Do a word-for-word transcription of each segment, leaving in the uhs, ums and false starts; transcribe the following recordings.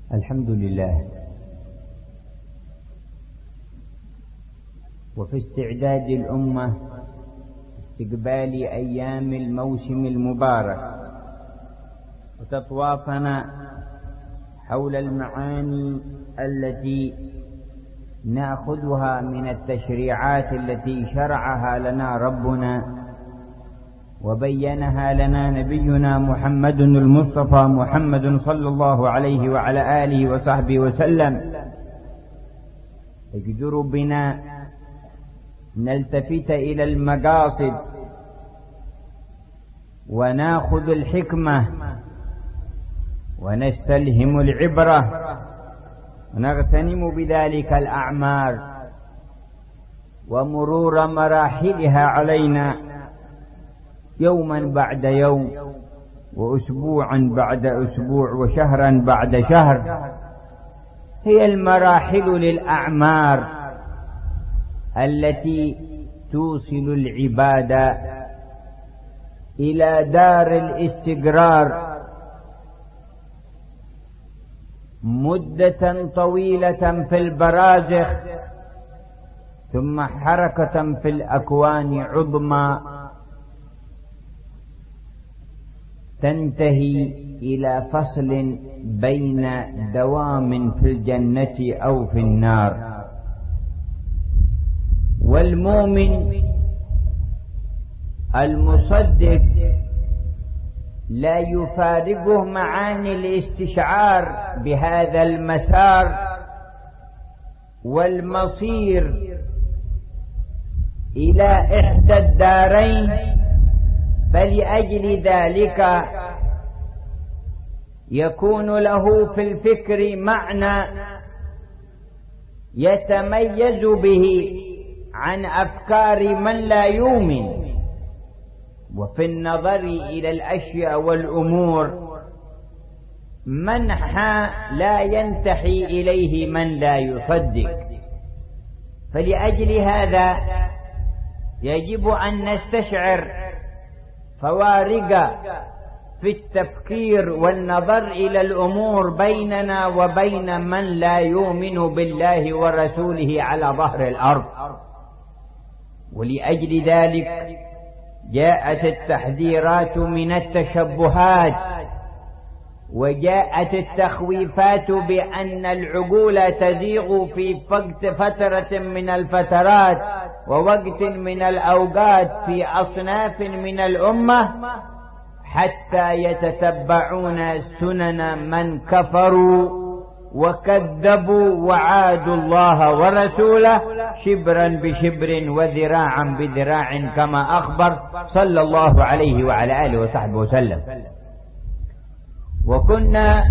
الحمد لله. وفي استعداد الأمة استقبال أيام الموسم المبارك، وتطوافنا حول المعاني التي نأخذها من التشريعات التي شرعها لنا ربنا وبينها لنا نبينا محمد المصطفى محمد صلى الله عليه وعلى آله وصحبه وسلم. يجدر بنا نلتفت إلى المقاصد وناخذ الحكمة ونستلهم العبرة ونغتنم بذلك الأعمار ومرور مراحلها علينا يوما بعد يوم، وأسبوعا بعد أسبوع، وشهرا بعد شهر. هي المراحل للأعمار التي توصل العباد إلى دار الاستقرار مدة طويلة في البرازخ، ثم حركة في الأكوان عظمى تنتهي إلى فصل بين دوام في الجنة أو في النار. والمؤمن المصدق لا يفارقه معاني الاستشعار بهذا المسار والمصير إلى إحدى الدارين، فلأجل ذلك يكون له في الفكر معنى يتميز به عن أفكار من لا يؤمن، وفي النظر إلى الأشياء والأمور منحى لا ينتحي إليه من لا يصدق. فلأجل هذا يجب أن نستشعر فوارق في التفكير والنظر إلى الأمور بيننا وبين من لا يؤمن بالله ورسوله على ظهر الأرض. ولأجل ذلك جاءت التحذيرات من التشبهات، وجاءت التخويفات بأن العقول تزيغ في فترة من الفترات ووقت من الأوقات في أصناف من الأمة، حتى يتتبعون سنن من كفروا وكذبوا وعادوا الله ورسوله شبرا بشبر وذراعا بذراع، كما أخبر صلى الله عليه وعلى آله وصحبه وسلم. وكنا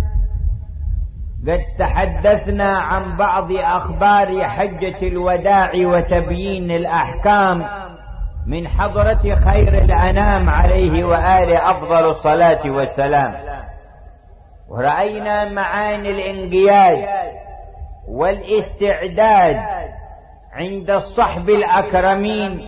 قد تحدثنا عن بعض أخبار حجة الوداع وتبيين الأحكام من حضرة خير الأنام عليه وآله أفضل الصلاة والسلام، ورأينا معاني الانقياد والاستعداد عند الصحب الأكرمين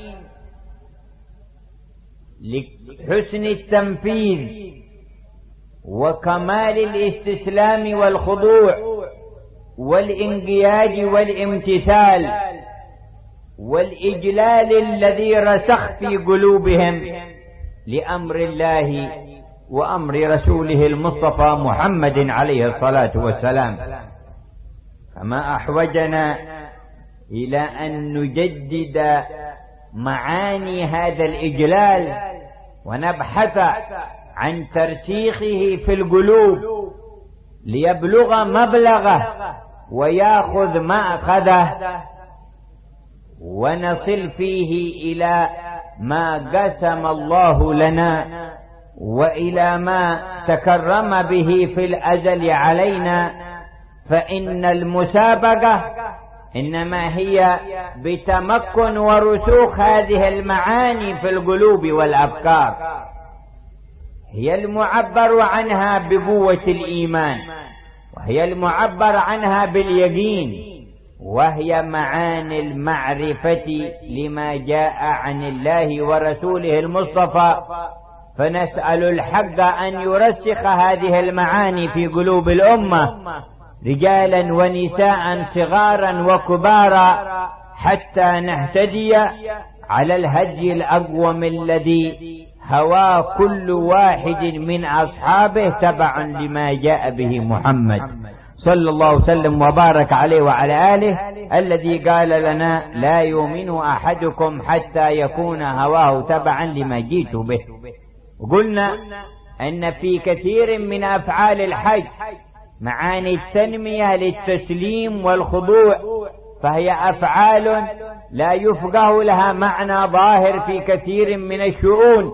لحسن التنفيذ وكمال الاستسلام والخضوع والانقياد والامتثال والإجلال الذي رسخ في قلوبهم لأمر الله وأمر رسوله المصطفى محمد عليه الصلاة والسلام. فما أحوجنا إلى أن نجدد معاني هذا الإجلال ونبحث عن ترسيخه في القلوب ليبلغ مبلغه ويأخذ مأخذه، ونصل فيه إلى ما قسم الله لنا وإلى ما تكرم به في الأزل علينا. فإن المسابقة إنما هي بتمكن ورسوخ هذه المعاني في القلوب والأفكار، هي المعبر عنها بقوة الإيمان، وهي المعبر عنها باليقين، وهي معاني المعرفة لما جاء عن الله ورسوله المصطفى فنسأل الحق أن يرسخ هذه المعاني في قلوب الأمة رجالا ونساء صغارا وكبارا، حتى نهتدي على الهدي الأقوم الذي هوى كل واحد من أصحابه تبعا لما جاء به محمد صلى الله وسلم وبارك عليه وعلى آله، الذي قال لنا لا يؤمن أحدكم حتى يكون هواه تبعا لما جئت به. وقلنا أن في كثير من أفعال الحج معاني التنمية للتسليم والخضوع، فهي أفعال لا يفقه لها معنى ظاهر في كثير من الشؤون،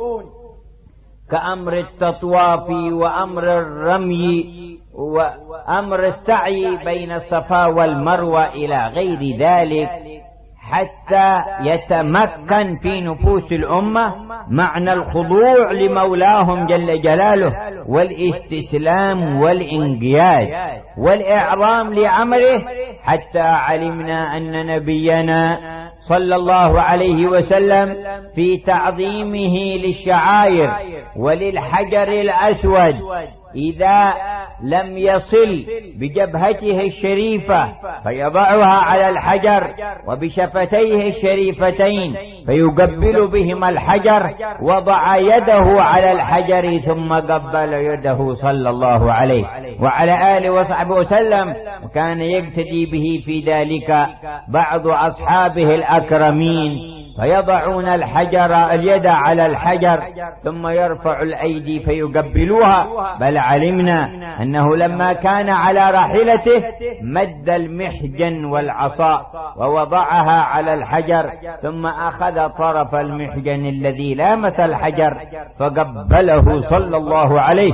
كأمر التطواف وأمر الرمي وأمر السعي بين الصفا والمروة إلى غير ذلك، حتى يتمكن في نفوس الأمة معنى الخضوع لمولاهم جل جلاله والاستسلام والانقياد والإعظام لأمره، حتى علمنا أن نبينا صلى الله عليه وسلم في تعظيمه للشعائر وللحجر الأسود إذا لم يصل بجبهته الشريفة فيضعها على الحجر وبشفتيه الشريفتين فيقبل بهما الحجر، وضع يده على الحجر ثم قبل يده صلى الله عليه وعلى آله وصحبه وسلم، وكان يقتدي به في ذلك بعض أصحابه الأكرمين، فيضعون الحجر اليد على الحجر ثم يرفع الأيدي فيقبلوها. بل علمنا أنه لما كان على راحلته مد المحجن والعصا ووضعها على الحجر، ثم أخذ طرف المحجن الذي لامس الحجر فقبله صلى الله عليه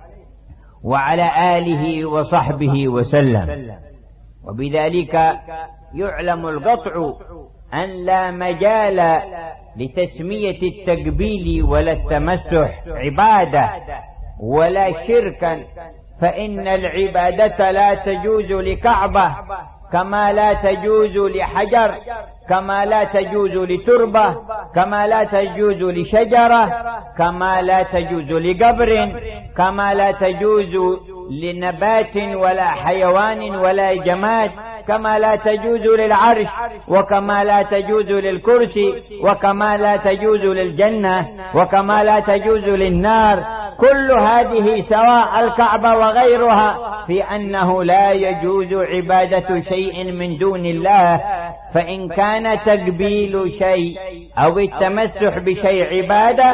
وعلى آله وصحبه وسلم. وبذلك يعلم القطع أن لا مجال لتسمية التقبيل ولا التمسح عبادة ولا شركا، فإن العبادة لا تجوز لكعبة كما لا تجوز لحجر، كما لا تجوز لتربة، كما لا تجوز لشجرة، كما لا تجوز لقبر، كما لا تجوز لنبات ولا حيوان ولا جماد، كما لا تجوز للعرش، وكما لا تجوز للكرسي، وكما لا تجوز للجنة، وكما لا تجوز للنار. كل هذه سواء الكعبة وغيرها في أنه لا يجوز عبادة شيء من دون الله، فإن كان تقبيل شيء أو التمسح بشيء عبادة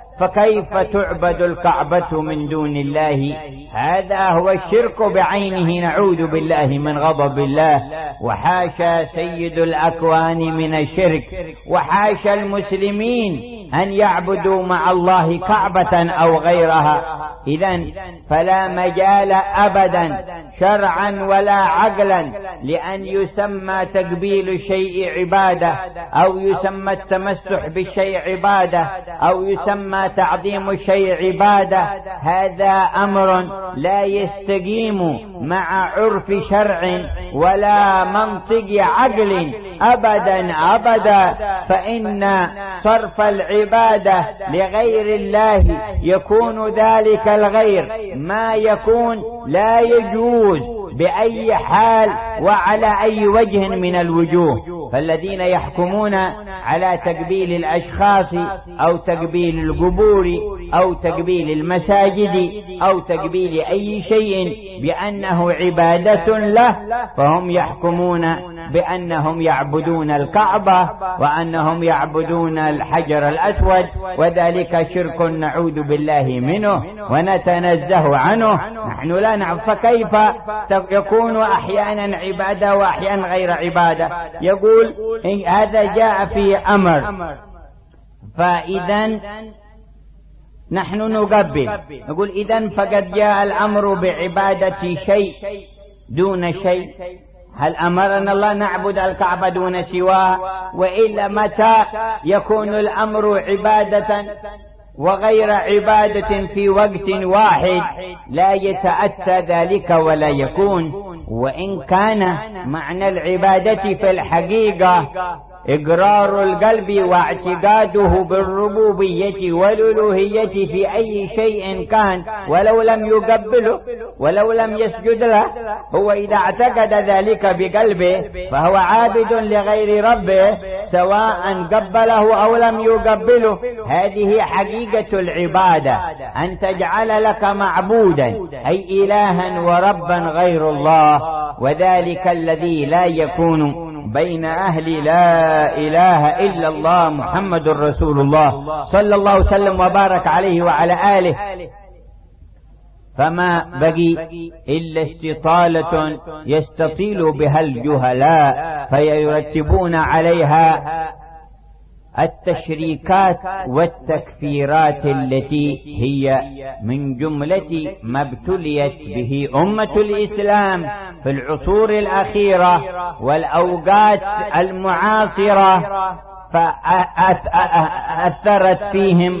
فكيف تعبد الكعبة من دون الله؟ هذا هو الشرك بعينه، نعوذ بالله من غضب الله، وحاشا سيد الأكوان من الشرك، وحاشا المسلمين أن يعبدوا مع الله كعبة أو غيرها. إذن فلا مجال أبدا شرعا ولا عقلا لأن يسمى تقبيل الشيء عبادة، أو يسمى التمسح بالشيء عبادة، أو يسمى تعظيم الشيء عبادة. هذا أمر لا يستقيم مع عرف شرع ولا منطق عقل أبدا أبدا، فإن صرف العبادة لغير الله يكون ذلك الغير ما يكون لا يجوز بأي حال وعلى أي وجه من الوجوه. فالذين يحكمون على تقبيل الأشخاص أو تقبيل القبور أو تقبيل المساجد أو تقبيل أي شيء بأنه عبادة له، فهم يحكمون بأنهم يعبدون الكعبة وأنهم يعبدون الحجر الأسود، وذلك شرك نعوذ بالله منه ونتنزه عنه. نحن لا نعرف فكيف يكون أحيانا عبادة وأحيانا غير عبادة. يقول هذا جاء في أمر، فإذا نحن نقبل، نقول إذن فقد جاء الأمر بعبادة شيء دون شيء. هل أمرنا الله نعبد الكعبة دون سواه؟ وإلا متى يكون الأمر عبادة وغير عبادة في وقت واحد؟ لا يتأتى ذلك ولا يكون. وإن كان معنى العبادة في الحقيقة إقرار القلب واعتقاده بالربوبية والألوهية في أي شيء كان ولو لم يقبله ولو لم يسجد له. هو إذا اعتقد ذلك بقلبه فهو عابد لغير ربه سواء قبله أو لم يقبله. هذه حقيقة العبادة، أن تجعل لك معبودا أي إلها وربا غير الله، وذلك الذي لا يكون بين أهل لا إله إلا الله محمد رسول الله صلى الله وسلم وبارك عليه وعلى آله. فما بقي إلا استطالة يستطيل بها الجهلاء فيرتبون عليها التشريكات والتكفيرات التي هي من جملة ما ابتليت به أمة الإسلام في العصور الأخيرة والأوقات المعاصرة، فأثرت فيهم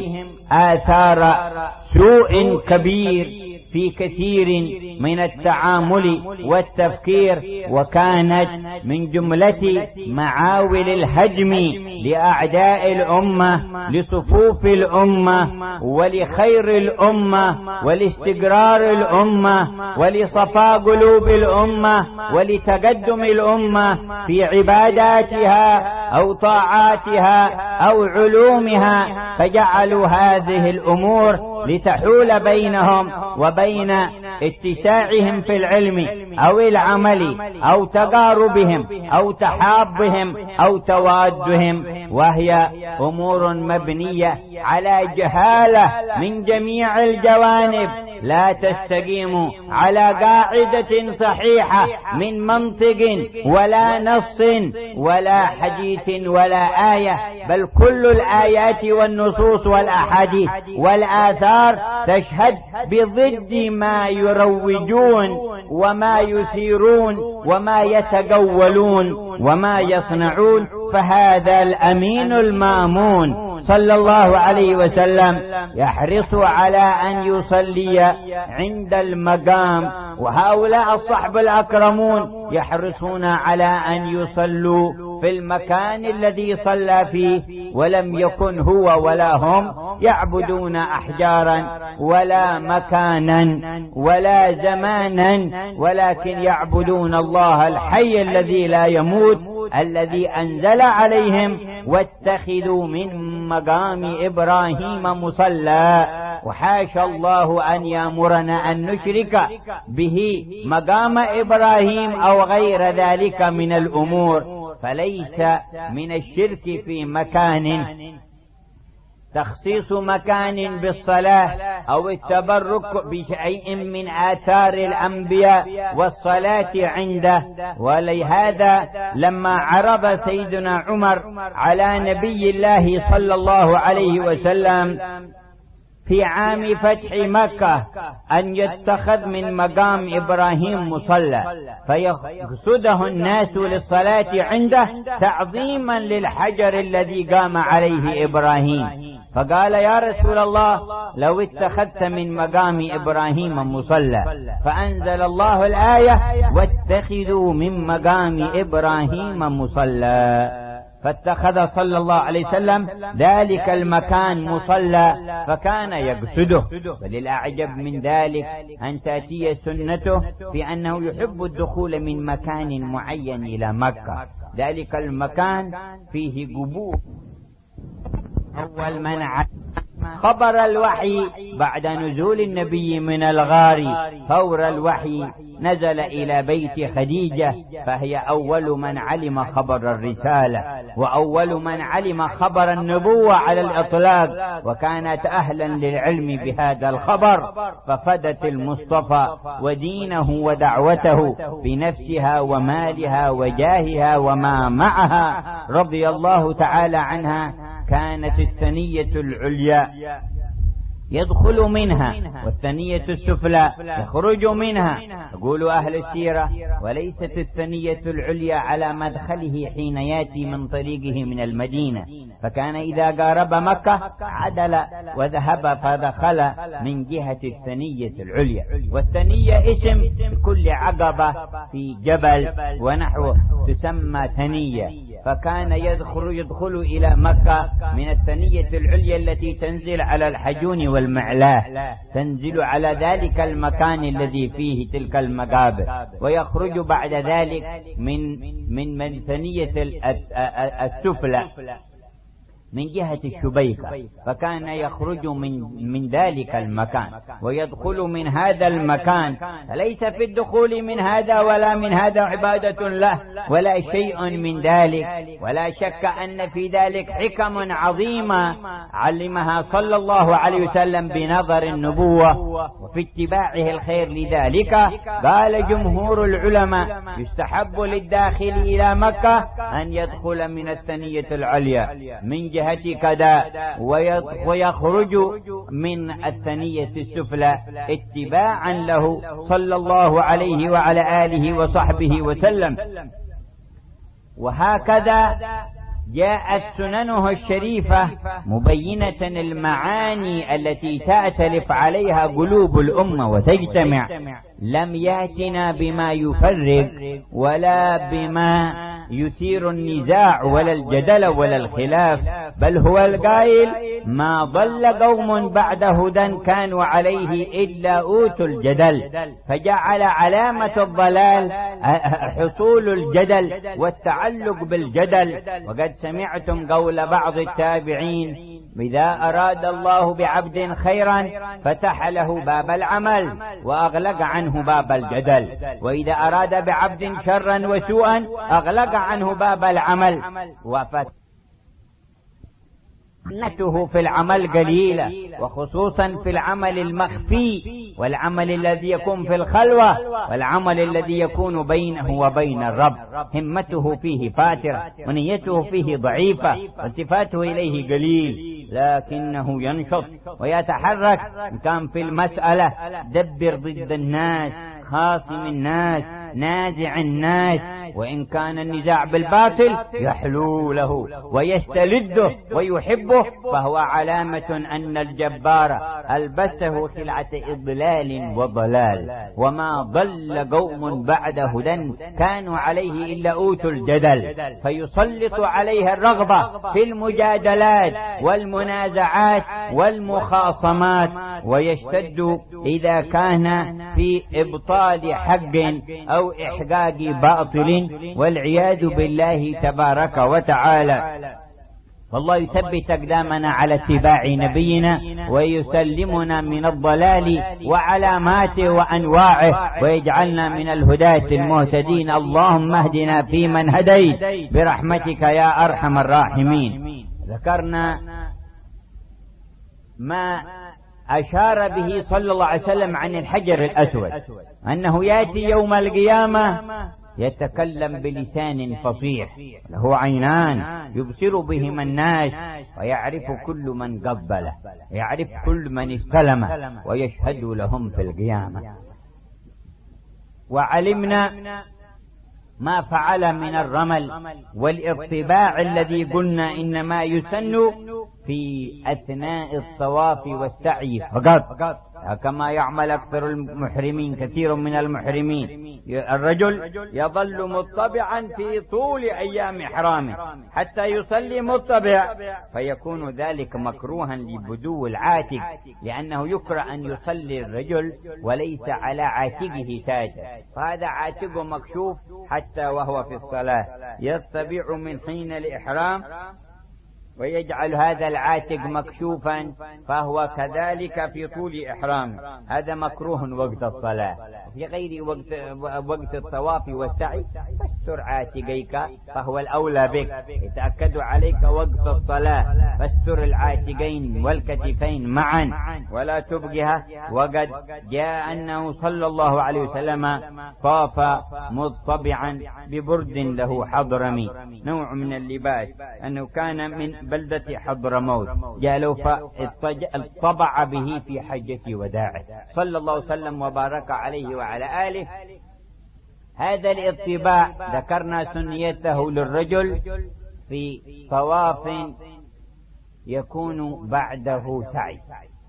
آثار سوء كبير في كثير من التعامل والتفكير، وكانت من جملة معاول الهجم لأعداء الأمة لصفوف الأمة ولخير الأمة ولاستقرار الأمة ولصفاء قلوب الأمة ولتقدم الأمة في عباداتها أو طاعاتها أو علومها، فجعلوا هذه الأمور لتحول بينهم وبين اتساعهم في العلم أو العمل أو تقاربهم أو تحابهم أو توادهم، وهي أمور مبنية على جهالة من جميع الجوانب لا تستقيم على قاعدة صحيحة من منطق ولا نص ولا حديث ولا آية، بل كل الآيات والنصوص والأحاديث والآثار تشهد بضد ما يروجون وما يثيرون وما يتجولون وما يصنعون. فهذا الأمين المامون صلى الله عليه وسلم يحرص على أن يصلي عند المقام، وهؤلاء الصحب الأكرمون يحرصون على أن يصلوا في المكان الذي صلى فيه، ولم يكن هو ولا هم يعبدون أحجارا ولا مكانا ولا زمانا، ولكن يعبدون الله الحي الذي لا يموت الذي أنزل عليهم واتخذوا من مقام إبراهيم مصلى. وحاشا الله أن يأمرنا أن نشرك به مقام إبراهيم أو غير ذلك من الأمور، فليس من الشرك في مكان تخصيص مكان بالصلاة أو التبرك بشيء من آثار الأنبياء والصلاة عنده. ولهذا لما عرض سيدنا عمر على نبي الله صلى الله عليه وسلم في عام فتح مكة أن يتخذ من مقام إبراهيم مصلى فيقصده الناس للصلاة عنده تعظيما للحجر الذي قام عليه إبراهيم، فقال يا رسول الله لو اتخذت من مقام إبراهيم مصلى، فأنزل الله الآية واتخذوا من مقام إبراهيم مصلى، فاتخذ صلى الله عليه وسلم ذلك المكان مصلى فكان يقصده. وللأعجب من ذلك أن تأتي سنته في أنه يحب الدخول من مكان معين إلى مكة، ذلك المكان فيه قبور. أول من خبر الوحي بعد نزول النبي من الغار فور الوحي نزل إلى بيت خديجة، فهي أول من علم خبر الرسالة وأول من علم خبر النبوة على الإطلاق، وكانت أهلا للعلم بهذا الخبر، ففدت المصطفى ودينه ودعوته بنفسها ومالها وجاهها وما معها رضي الله تعالى عنها. كانت الثنية العليا يدخل منها والثنية السفلى يخرج منها، يقول أهل السيرة وليست الثنية العليا على مدخله حين يأتي من طريقه من المدينة، فكان إذا قارب مكة عدل وذهب فدخل من جهة الثنية العليا. والثنية اسم كل عقبة في جبل ونحوه تسمى ثنية، فكان يدخل, يدخل إلى مكة من الثنية العليا التي تنزل على الحجون والمعلاه، تنزل على ذلك المكان الذي فيه تلك المقابر، ويخرج بعد ذلك من من من ثنية السفلى من جهة الشبيكة، فكان يخرج من من ذلك المكان ويدخل من هذا المكان، فليس في الدخول من هذا ولا من هذا عبادة له ولا شيء من ذلك، ولا شك أن في ذلك حكم عظيمة علمها صلى الله عليه وسلم بنظر النبوة وفي اتباعه الخير. لذلك قال جمهور العلماء يستحب للداخل إلى مكة أن يدخل من الثنية العليا من جهة كذا ويخرج من الثنية السفلى اتباعا له صلى الله عليه وعلى آله وصحبه وسلم. وهكذا جاءت سننه الشريفة مبينة المعاني التي تأتلف عليها قلوب الأمة وتجتمع. لم يأتنا بما يفرق ولا بما يثير النزاع ولا الجدل ولا الخلاف، بل هو القائل: ما ضل قوم بعد هدى كانوا عليه إلا أوتوا الجدل، فجعل علامة الضلال حصول الجدل والتعلق بالجدل. وقد سمعتم قول بعض التابعين: إذا أراد الله بعبد خيرا فتح له باب العمل وأغلق عنه باب الجدل، وإذا أراد بعبد شرا وسوءا أغلق عنه باب العمل وفتح نته في العمل قليلة، وخصوصا في العمل المخفي والعمل الذي يكون في الخلوة والعمل الذي يكون بينه وبين الرب. همته فيه فاترة ونيته فيه ضعيفة والتفاته إليه قليل، لكنه ينشط ويتحرك. كان في المسألة دبر ضد الناس، خاصم الناس، نازع الناس، وإن كان النزاع بالباطل يحلو له ويستلده ويحبه، فهو علامة أن الجبار ألبسه خلعة إضلال وضلال. وما ضل قوم بعد هدى كانوا عليه إلا أوتوا الجدل، فيسلط عليها الرغبة في المجادلات والمنازعات والمخاصمات، ويشتد إذا كان في إبطال حق أو إحقاق باطل، والعياذ بالله تبارك وتعالى. والله يثبت أقدامنا على اتباع نبينا ويسلمنا من الضلال وعلاماته وأنواعه، ويجعلنا من الهداة المهتدين. اللهم اهدنا فيمن هديت برحمتك يا أرحم الراحمين. ذكرنا ما أشار به صلى الله عليه وسلم عن الحجر الأسود، أنه يأتي يوم القيامة يتكلم بلسان فصيح له عينان يبصر بهما الناس، ويعرف كل من قبله، يعرف كل من استلمه، ويشهد لهم في القيامة. وعلمنا ما فعل من الرمل والارتباع الذي قلنا إنما يسن في أثناء الطواف والسعي فقط، كما يعمل أكثر المحرمين، كثير من المحرمين. الرجل يظل مطبعا في طول أيام إحرامه حتى يصلي مطبع، فيكون ذلك مكروها لبدو العاتق، لأنه يكره أن يصلي الرجل وليس على عاتقه تاج، فهذا عاتقه مكشوف حتى وهو في الصلاة، يطبع من حين الإحرام ويجعل هذا العاتق مكشوفا، فهو كذلك في طول إحرام، هذا مكروه وقت الصلاة. في غير وقت, وقت الطواف والسعي فاستر عاتقيك، فهو الأولى بك. يتأكد عليك وقت الصلاة فاستر العاتقين والكتفين معا ولا تبقها. وقد جاء أنه صلى الله عليه وسلم طاف مطبعا ببرد له حضرمي، نوع من اللباس، أنه كان من بلدة حضرموت، جاء فاطبع به في حجة وداعه صلى الله وسلم وبارك عليه وعلى آله. هذا الاطباع ذكرنا سنيته للرجل في طواف يكون بعده سعي،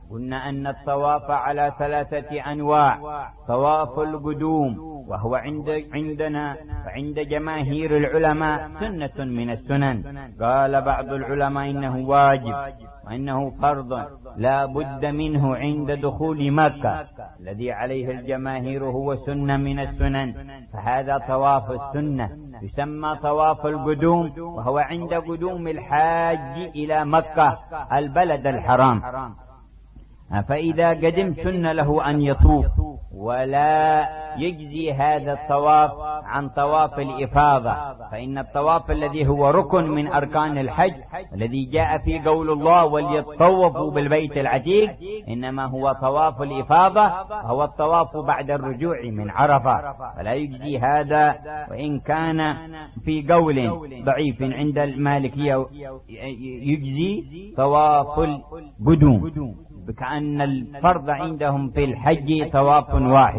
قلنا أن الطواف على ثلاثة أنواع: طواف القدوم، وهو عند عندنا وعند جماهير العلماء سنة من السنن. قال بعض العلماء إنه واجب وإنه فرض لا بد منه عند دخول مكة، الذي عليه الجماهير هو سنة من السنن، فهذا طواف السنة يسمى طواف القدوم، وهو عند قدوم الحاج إلى مكة البلد الحرام. فإذا قدم سن له أن يطوف، ولا يجزي هذا الطواف عن طواف الإفاضة، فإن الطواف الذي هو ركن من أركان الحج الذي جاء في قول الله وليطوفوا بالبيت العتيق، إنما هو طواف الإفاضة، هو الطواف بعد الرجوع من عرفة، فلا يجزي هذا. وإن كان في قول ضعيف عند المالكية يجزي طواف القدوم، كأن الفرض عندهم في الحج طواف واحد.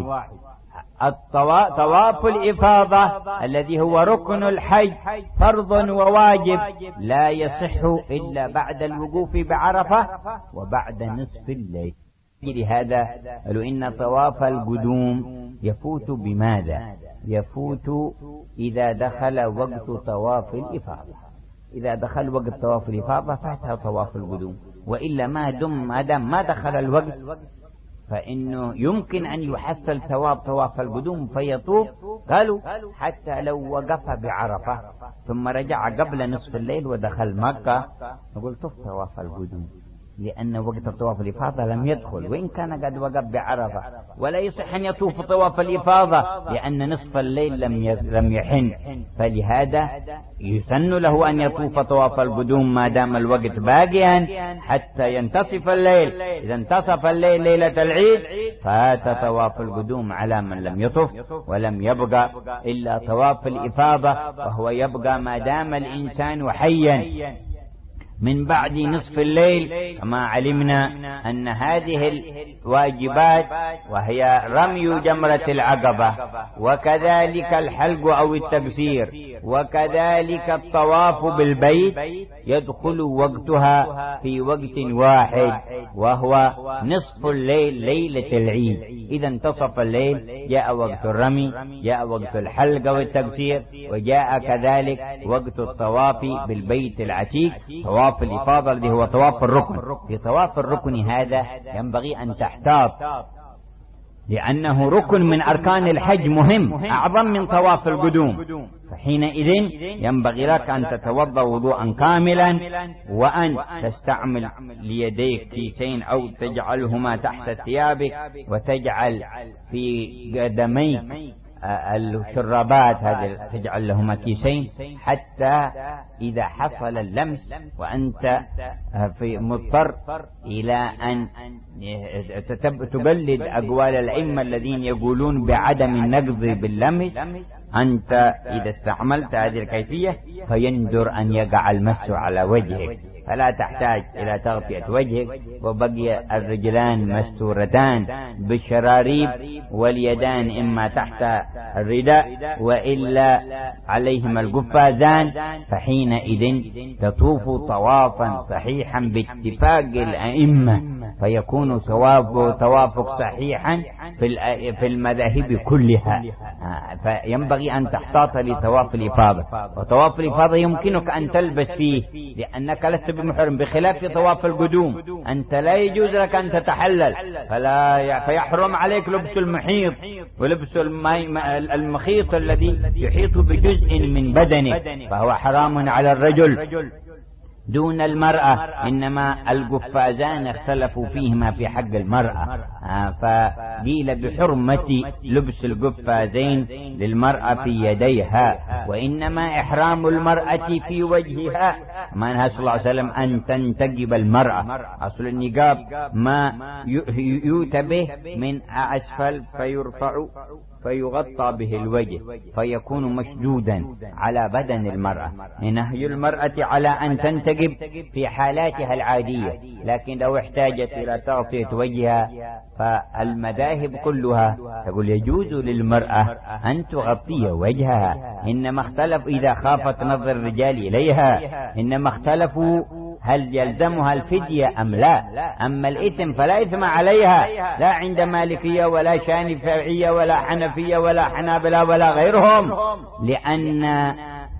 طواف الإفاضة الذي هو ركن الحج فرض وواجب لا يصح إلا بعد الوقوف بعرفة وبعد نصف الليل. لهذا قالوا إن طواف القدوم يفوت بماذا؟ يفوت إذا دخل وقت طواف الإفاضة. إذا دخل وقت طواف الإفاضة فاتها طواف القدوم، وإلا ما دم ما دام ما دخل الوقت فإنه يمكن أن يحصل ثواب طواف القدوم فيطوف. قالوا حتى لو وقف بعرفة ثم رجع قبل نصف الليل ودخل مكة، نقول طف طواف القدوم، لأن وقت طواف الإفاضة لم يدخل، وإن كان قد وقف بعرفة. ولا يصح أن يطوف طواف الإفاضة لأن نصف الليل لم لم يحن، فلهذا يسن له أن يطوف طواف القدوم ما دام الوقت باقيا حتى ينتصف الليل. إذا انتصف الليل ليلة العيد فات طواف القدوم على من لم يطف، ولم يبقى إلا طواف الإفاضة، وهو يبقى ما دام الإنسان حيا من بعد نصف الليل. كما علمنا أن هذه الواجبات وهي رمي جمرة العقبة، وكذلك الحلق أو التقصير، وكذلك الطواف بالبيت يدخل وقتها في وقت واحد، وهو نصف الليل ليلة العيد. إذا انتصف الليل جاء وقت الرمي، جاء وقت الحلق أو التقصير، وجاء كذلك وقت الطواف بالبيت العتيق، طواف الإفاضة الذي هو طواف الركن. في طواف الركن هذا ينبغي أن تحتاط، لأنه ركن من أركان الحج مهم أعظم من طواف القدوم، فحينئذ ينبغي لك أن تتوضأ وضوءا كاملا، وأن تستعمل ليديك كيسين أو تجعلهما تحت ثيابك، وتجعل في قدميك الشرابات هذه تجعل لهما كيسين، حتى إذا حصل اللمس وأنت في مضطر إلى أن تقلد أقوال الأئمة الذين يقولون بعدم النقض باللمس، أنت إذا استعملت هذه الكيفية فيندر أن يقع المس على وجهك، فلا تحتاج إلى تغطية وجهك، وبقي الرجلان مستورتان بالشراريب، واليدان إما تحت الرداء وإلا عليهما القفازان، فحينئذ تطوف طوافا صحيحا باتفاق الأئمة، فيكون طوافك صحيحا في المذاهب كلها. فينبغي أن تحتاط لطواف الإفاضة، وطواف الإفاضة يمكنك أن تلبس فيه لأنك لست بمحرم، بخلاف طواف القدوم أنت لا يجوز لك أن تتحلل، فلا فيحرم عليك لبس المحيط ولبس المخيط الذي يحيط بجزء من بدنك، فهو حرام على الرجل دون المرأة. إنما القفازان اختلفوا فيهما في حق المرأة، فقيل بحرمة لبس القفازين للمرأة في يديها، وإنما إحرام المرأة في وجهها. ما نهى صلى الله عليه وسلم أن تنتقب المرأة، أصل النقاب ما يؤتى به من أسفل فيرفع فيغطى به الوجه فيكون مشدودا على بدن المرأة. نهي المرأة على أن تنتقب في حالاتها العادية، لكن لو احتاجت إلى تغطية وجهها فالمذاهب كلها تقول يجوز للمرأة أن تغطي وجهها، إنما اختلف إذا خافت نظر الرجال إليها، إنما اختلفوا هل يلزمها الفدية أم لا؟ أما الإثم فلا إثم عليها، لا عند مالكية ولا شافعية ولا حنفية ولا حنابلة ولا غيرهم، لأن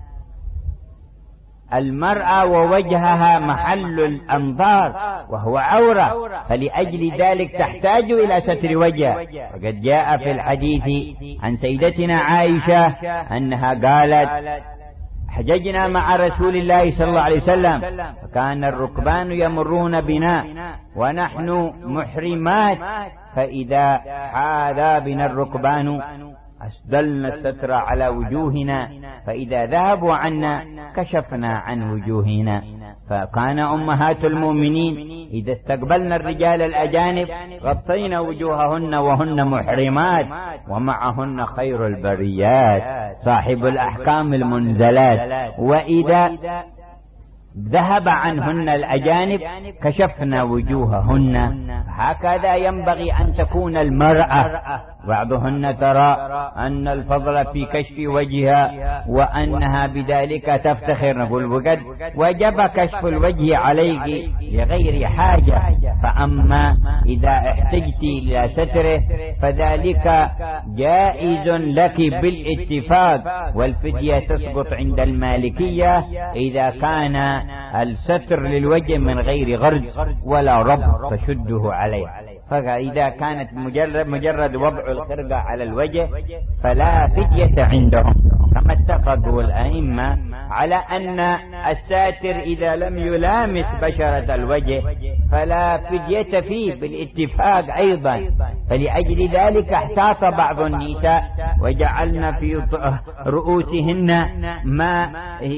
المرأة ووجهها محل الأنظار وهو عورة، فلأجل ذلك تحتاج إلى ستر وجه. وقد جاء في الحديث عن سيدتنا عائشة أنها قالت: حججنا مع رسول الله صلى الله عليه وسلم، فكان الركبان يمرون بنا ونحن محرمات، فإذا حاذا بنا الركبان أسدلنا الستر على وجوهنا، فإذا ذهبوا عنا كشفنا عن وجوهنا. فكان أمهات المؤمنين إذا استقبلنا الرجال الأجانب غطينا وجوههن وهن محرمات، ومعهن خير البريات صاحب الأحكام المنزلات، وإذا ذهب عنهن الأجانب كشفنا وجوههن. هكذا ينبغي أن تكون المرأة. بعضهن ترى أن الفضل في كشف وجهها وأنها بذلك تفتخر، نقول وقد وجب كشف الوجه عليك لغير حاجة، فأما إذا احتجت إلى ستره فذلك جائز لك بالاتفاق، والفدية تسقط عند المالكية إذا كان الستر للوجه من غير غرز ولا ربط تشده عليه. فإذا كانت مجرد, مجرد وضع الخرقة على الوجه فلا فدية عندهم، كما اتفقوا الأئمة على أن الساتر إذا لم يلامس بشرة الوجه فلا فدية فيه بالاتفاق أيضا. فلأجل ذلك احتاط بعض النساء وجعلن في رؤوسهن ما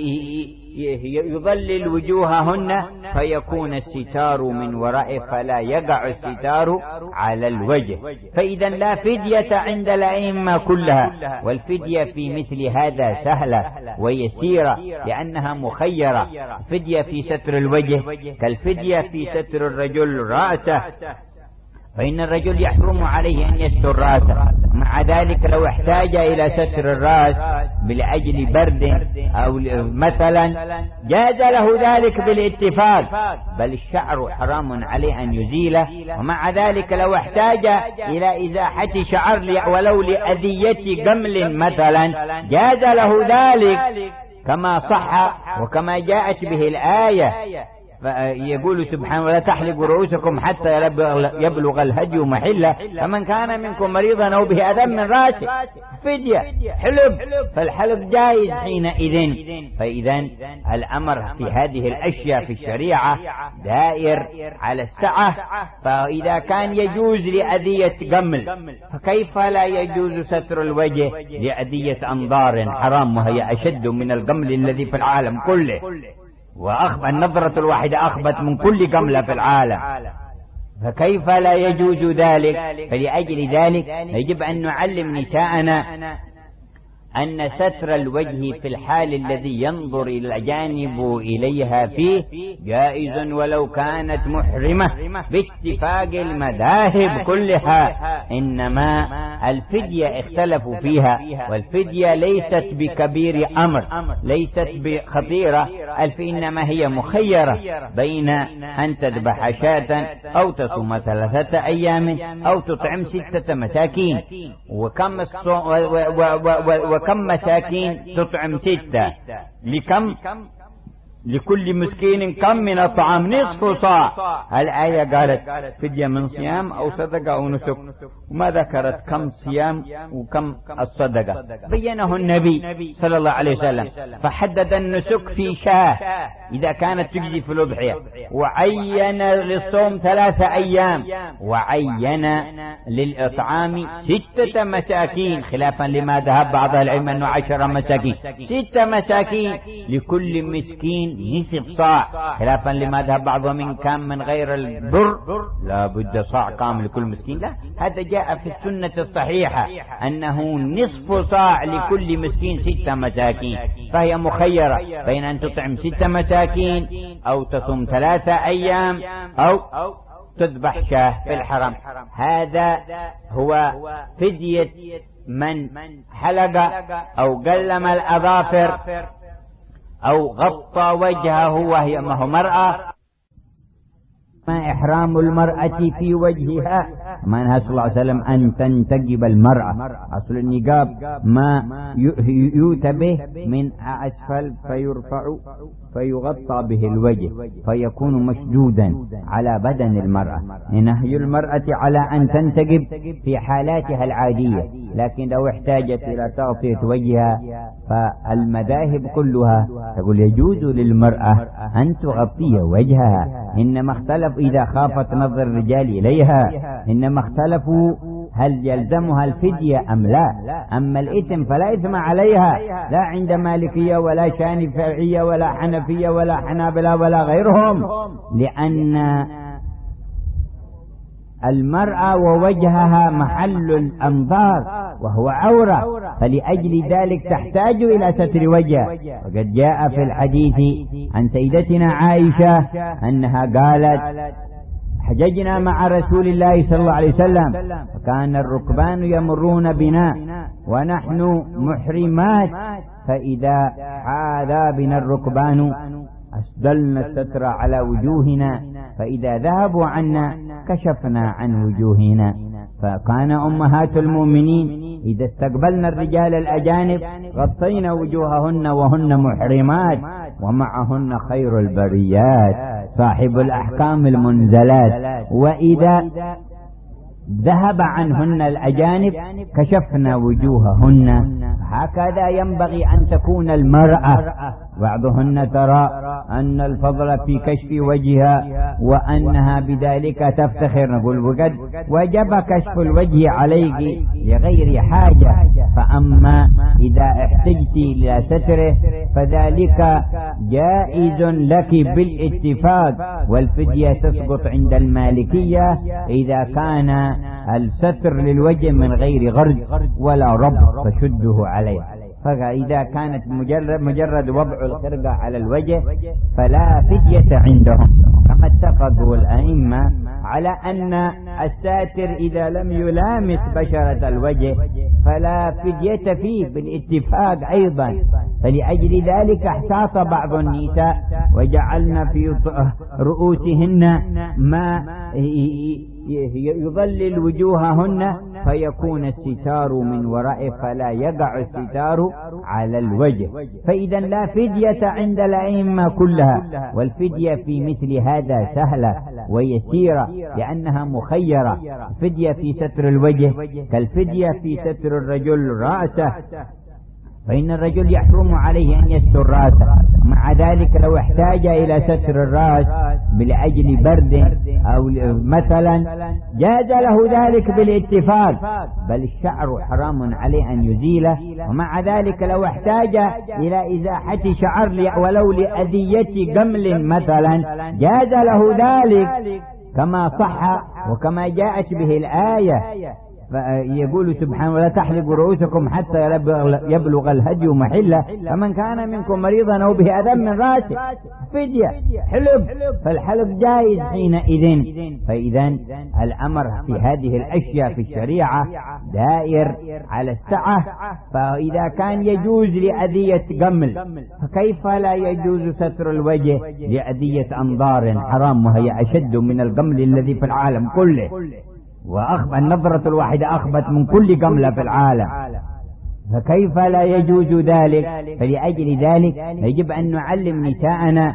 يظلل وجوههن فيكون الستار من ورائه، فلا يقع الستار على الوجه. فإذا لا فدية عند الأئمة كلها، والفدية في مثل هذا سهلة ويسيرة لأنها مخيرة. فدية في ستر الوجه كالفدية في ستر الرجل رأسه، فإن الرجل يحرم عليه أن يستر رأسه، مع ذلك لو احتاج إلى ستر الرأس لأجل برد أو مثلا جاز له ذلك بالاتفاق، بل الشعر حرام عليه أن يزيله، ومع ذلك لو احتاج إلى إزاحة شعر ولو لأذية جمل مثلا جاز له ذلك، كما صح وكما جاءت به الآية. يقول سبحانه: ولا تحلقوا رؤوسكم حتى يبلغ الهدي محله، فمن كان منكم مريضا أو به أذى من رأسه فدية حلب، فالحلب جائز حينئذ. فإذا الأمر في هذه الأشياء في الشريعة دائر على السعة، فإذا كان يجوز لأذية جمل فكيف لا يجوز ستر الوجه لأذية أنظار حرام، وهي أشد من الجمل الذي في العالم كله، وأخبث النظرة الواحدة أخبث من كل جملة في العالم، فكيف لا يجوز ذلك؟ فلأجل ذلك يجب أن نعلم نساءنا أن ستر الوجه في الحال الذي ينظر الأجانب إليها فيه جائز ولو كانت محرمة باتفاق المذاهب كلها، إنما الفدية اختلفوا فيها، والفدية ليست بكبير أمر، ليست بخطيرة، إنما هي مخيرة بين أن تذبح شاة أو تصوم ثلاثة أيام أو تطعم ستة مساكين. وكم وكم مساكين تطعم ستة؟ لكم؟ لكل مسكين كم من الطعام؟ نصف صاع. الآية قالت فدية من صيام أو صدقة أو نسك، وما ذكرت كم صيام وكم الصدقة، بينه النبي صلى الله عليه وسلم، فحدد النسك في شاه إذا كانت تجزي في الأضحية، وعين للصوم ثلاثة أيام، وعين للإطعام ستة مساكين، خلافا لما ذهب بعض العلم أنه عشر مساكين، ستة مساكين لكل مسكين نصف صاع، خلافا لما ذهب بعضهم من كان من غير البر لا بد صاع كامل لكل مسكين. لا، هذا جاء في السنة الصحيحة أنه نصف صاع لكل مسكين ستة مساكين، فهي مخيرة بين أن تطعم ستة مساكين أو تصوم ثلاثة أيام أو تذبح شاه في الحرم. هذا هو فدية من حلق أو قلم الأظافر أو غطى وجهه وهي مرأة إحرام المرأة في وجهها، ما نهى صلى الله عليه وسلم أن تنتجب المرأة. أصل النقاب ما يؤتى به من أسفل فيرفع فيغطى به الوجه فيكون مشدودا على بدن المرأة. نهي المرأة على أن تنتجب في حالاتها العادية، لكن لو احتاجت إلى تغطية وجهها فالمذاهب كلها تقول يجوز للمرأة أن تغطي وجهها، إنما اختلف إذا خافت نظر الرجال إليها، إنما اختلفوا هل يلزمها الفدية أم لا. أما الإثم فلا إثم عليها، لا عند مالكية ولا شافعية ولا حنفية ولا حنابلة ولا غيرهم، لأن المرأة ووجهها محل الأنظار وهو عورة، فلأجل ذلك تحتاج إلى ستر وجه. وقد جاء في الحديث عن سيدتنا عائشة أنها قالت حججنا مع رسول الله صلى الله عليه وسلم فكان الركبان يمرون بنا ونحن محرمات، فإذا حاذا بنا الركبان أسدلنا الستر على وجوهنا، فإذا ذهبوا عنا كشفنا عن وجوهنا. فكان أمهات المؤمنين إذا استقبلنا الرجال الأجانب غطينا وجوههن وهن محرمات، ومعهن خير البريات صاحب الأحكام المنزلات، وإذا ذهب عنهن الأجانب كشفنا وجوههن. هكذا ينبغي أن تكون المرأة. بعضهن ترى أن الفضل في كشف وجهها وأنها بذلك تفتخر، نقول وقد وجب كشف الوجه عليك لغير حاجة، فأما إذا احتجت إلى ستره فذلك جائز لك بالاتفاق، والفدية تسقط عند المالكية إذا كان الستر للوجه من غير غرز ولا ربط تشده عليه. فإذا كانت مجرد, مجرد وضع الخرقة على الوجه فلا فدية عندهم، كما اتفقوا الأئمة على أن الساتر إذا لم يلامس بشرة الوجه فلا فدية فيه بالاتفاق أيضا. فلأجل ذلك احتاط بعض النساء وجعلن في رؤوسهن ما يظلل وجوههن فيكون الستار من ورائه فلا يقع الستار على الوجه. فإذا لا فدية عند الأئمة كلها، والفدية في مثل هذا سهلة ويسيرة لأنها مخيرة. فدية في ستر الوجه كالفدية في ستر الرجل رأسه، فإن الرجل يحرم عليه أن يستر رأسه، مع ذلك لو احتاج إلى ستر الرأس لأجل برد أو مثلا جاز له ذلك بالاتفاق، بل الشعر حرام عليه أن يزيله، ومع ذلك لو احتاج إلى إزاحة شعر ولو لأذية جمل مثلا جاز له ذلك، كما صح وكما جاءت به الآية. يقول سبحانه ولا تحلقوا رؤوسكم حتى يبلغ الهدي محله، فمن كان منكم مريضا أو به أذى من رأسه فدية حلب، فالحلب جائز حينئذ. فإذا الأمر في هذه الأشياء في الشريعة دائر على السعة، فإذا كان يجوز لأذية جمل فكيف لا يجوز ستر الوجه لأذية أنظار حرام وهي أشد من الجمل الذي في العالم كله، وأخبى النظرة الواحدة أخبت من كل جملة في العالم، فكيف لا يجوز ذلك؟ فلأجل ذلك يجب أن نعلم نساءنا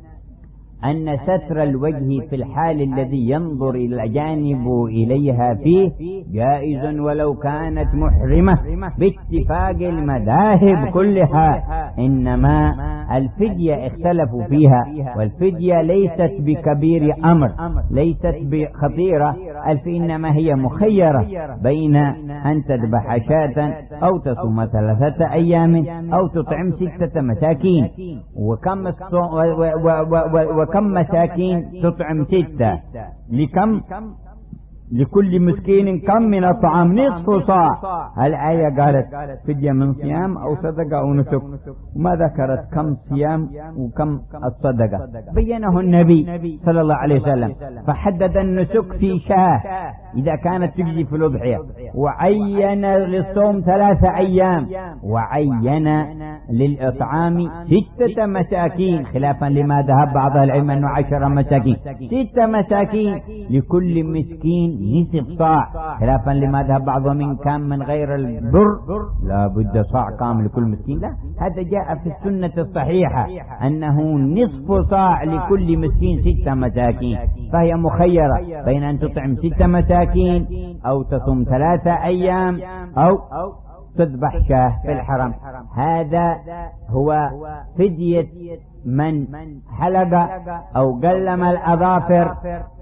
أن ستر الوجه في الحال الذي ينظر الأجانب إليها فيه جائز ولو كانت محرمة باتفاق المذاهب كلها، إنما الفدية اختلفوا فيها، والفدية ليست بكبير أمر، ليست بخطيرة، إنما هي مخيرة بين أن تذبح شاة أو تصوم ثلاثة أيام أو تطعم ستة مساكين. وكم وكم مساكين تطعم ستة؟ لكم لكل مسكين كم من الطعام؟ نصف صاع. الآية قالت فدية من صيام أو صدقة أو نسك، وما ذكرت كم صيام وكم الصدقة، بينه النبي صلى الله عليه وسلم، فحدد النسك في شاه إذا كانت تجزي في الأضحية، وعين للصوم ثلاثة أيام، وعين للإطعام ستة مساكين، خلافا لما ذهب بعض العلم أنه عشرة مساكين، ستة مساكين لكل مسكين نصف صاع، خلافا لما ذهب بعضهم إن كان من غير البر لا بد صاع كامل لكل مسكين. لا، هذا جاء في السنة الصحيحة أنه نصف صاع لكل مسكين ستة مساكين، فهي مخيرة بين أن تطعم ستة مساكين أو تصوم ثلاثة أيام أو تذبح شاه في الحرم. هذا هو فدية من حلق أو قلم الأظافر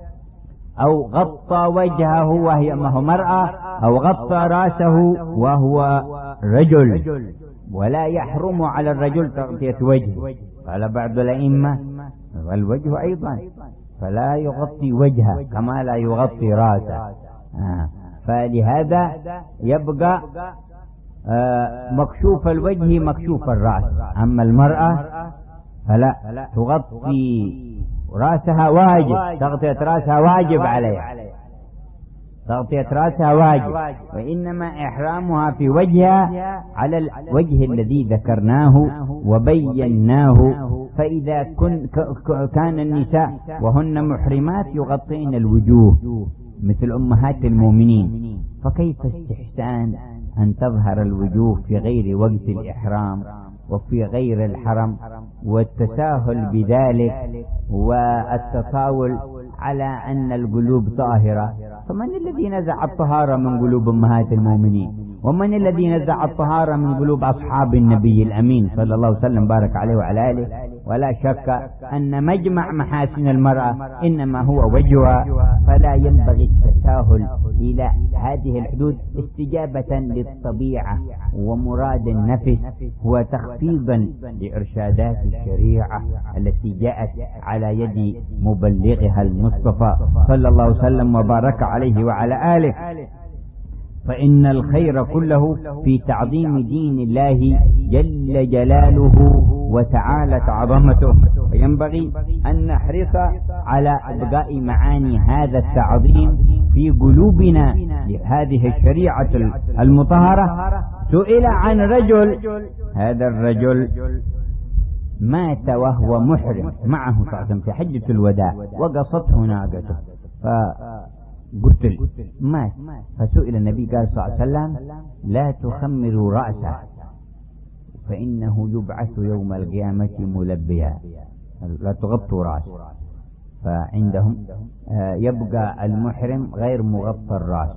أو غطى وجهه وهي ما هو مرأة، أو غطى رأسه وهو رجل، ولا يحرم على الرجل تغطية وجهه. قال بعض الأئمة والوجه أيضا فلا يغطي وجهه كما لا يغطي رأسه، آه. فلهذا يبقى آه مكشوف الوجه مكشوف الرأس. أما المرأة فلا تغطي رأسها واجب، تغطية رأسها واجب عليها، تغطية رأسها واجب، وإنما إحرامها في وجهها على الوجه الذي ذكرناه وبيناه. فإذا كن كان النساء وهن محرمات يغطين الوجوه مثل أمهات المؤمنين، فكيف استحسان أن تظهر الوجوه في غير وقت الإحرام وفي غير الحرم، والتساهل بذلك والتطاول على أن القلوب طاهرة. فمن الذي نزع الطهارة من قلوب أمهات المؤمنين؟ ومن الذي نزع الطهارة من قلوب أصحاب النبي الأمين صلى الله عليه وسلم بارك عليه وعلى آله؟ ولا شك أن مجمع محاسن المرأة إنما هو وجهها، فلا ينبغي التساهل إلى هذه الحدود استجابة للطبيعة ومراد النفس وتخفيضا لإرشادات الشريعة التي جاءت على يد مبلغها المصطفى صلى الله عليه وسلم وبارك عليه وعلى آله. فإن الخير كله في تعظيم دين الله جل جلاله وتعالت عظمته، وينبغي أن نحرص على إبقاء معاني هذا التعظيم في قلوبنا لهذه الشريعة المطهرة. سئل عن رجل، هذا الرجل مات وهو محرم معه صعدا في حجة الوداع وقصته ناقته فقتل مات، فسئل النبي قال صلى الله عليه وسلم لا تخمروا رأسه فإنه يبعث يوم القيامة ملبيا، لا تغطوا رأسه. فعندهم يبقى المحرم غير مغطى الرأس،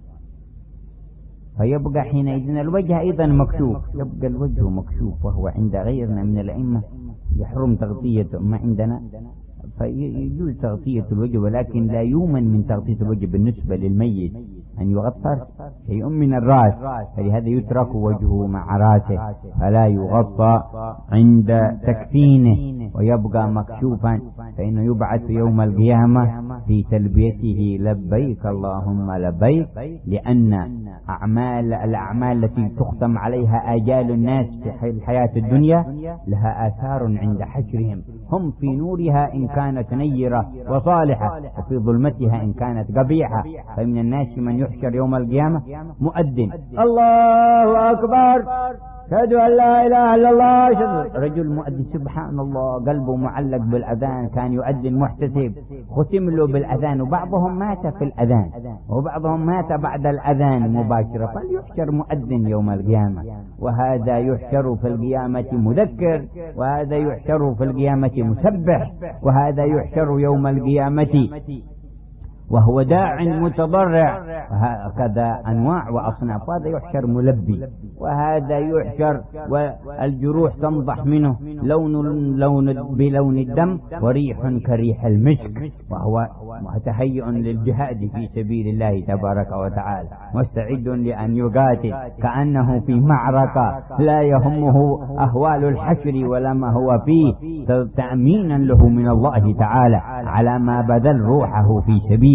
فيبقى حينئذ الوجه أيضا مكشوف، يبقى الوجه مكشوف، وهو عند غيرنا من الأئمة يحرم تغطيته، ما عندنا فيجوز تغطية الوجه، ولكن لا يؤمن من تغطية الوجه بالنسبة للميت أن يغطى شيء من الرأس، فلهذا يترك وجهه مع رأسه فلا يغطى عند تكفينه ويبقى مكشوفا، فإنه يبعث يوم القيامة في تلبيته لبيك اللهم لبيك، لأن أعمال الأعمال التي تختم عليها آجال الناس في الحياة الدنيا لها آثار عند حشرهم، هم في نورها إن كانت نيرة وصالحة وفي ظلمتها إن كانت قبيحة. فمن الناس من يحشر يوم القيامة مؤذن الله أكبر أشهد أن لا إله إلا الله، رجل مؤذن سبحان الله قلبه معلق بالأذان، كان يؤذن محتسب ختم له بالأذان، وبعضهم مات في الأذان وبعضهم مات بعد الأذان مباشرة، فليحشر مؤذن يوم القيامة، وهذا يحشر في القيامة مذكر، وهذا يحشر في القيامة مسبح، وهذا يحشر يوم القيامة وهو داع متضرع، وهكذا أنواع وأصناف، وهذا يحشر ملبي، وهذا يحشر والجروح تنضح منه لون لون بلون الدم وريح كريح المسك، وهو متهيئ للجهاد في سبيل الله تبارك وتعالى، مستعد لأن يقاتل كأنه في معركة لا يهمه أهوال الحشر ولا ما هو فيه، تأمينا له من الله تعالى على ما بذل روحه في سبيله.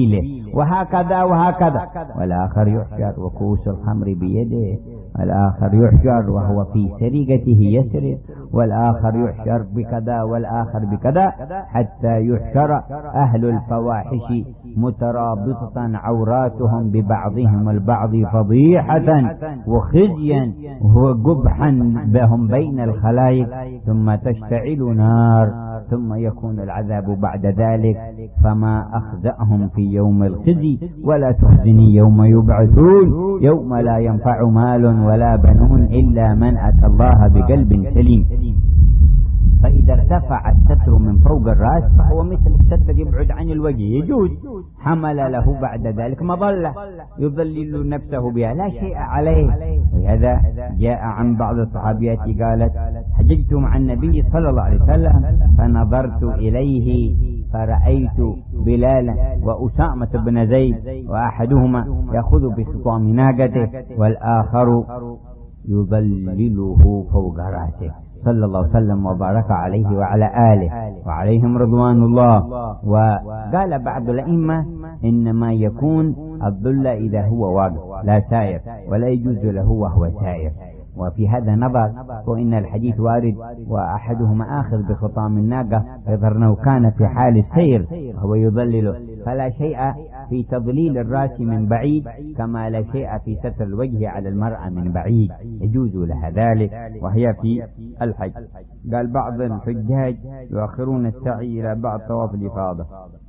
وهكذا وهكذا. والآخر يحشر وكوس الخمر بيده، والآخر يحشر وهو في سرقته يسرق، والآخر يحشر بكذا والآخر بكذا، حتى يحشر أهل الفواحش مترابطة عوراتهم ببعضهم البعض فضيحة وخزيا وقبحا بهم بين الخلائق، ثم تشتعل نار، ثم يكون العذاب بعد ذلك. فما أخزأهم في يوم الخزي ولا تحزني يوم يبعثون يوم لا ينفع مال ولا بنون إلا من أتى الله بقلب سليم. فإذا ارتفع الستر من فوق الرأس فهو مثل الستر يبعد عن الوجه، يجوز. حمل له بعد ذلك مظلة يظلل نفسه بها لا شيء عليه. وهذا جاء عن بعض الصحابيات قالت: حججت مع النبي صلى الله عليه وسلم فنظرت إليه فرأيت بلالا وأسامة بن زيد، وأحدهما يأخذ بخطام ناقته والآخر يظلله فوق رأسه، صلى الله وسلم وبارك عليه وعلى آله وعليهم رضوان الله. وقال بعض الأئمة: إنما يكون الظل إذا هو واقف لا سائر، ولا يجوز له وهو سائر. وفي هذا نظر، وإن الحديث وارد وأحدهما آخذ بخطام الناقة يظهر كان في حال السير وهو يظلله، فلا شيء في تضليل الرأس من بعيد كما لا شيء في ستر الوجه على المرأة من بعيد، يجوز لها ذلك وهي في الحج. قال بعض الحجاج يؤخرون السعي إلى بعد طواف الإفاضة،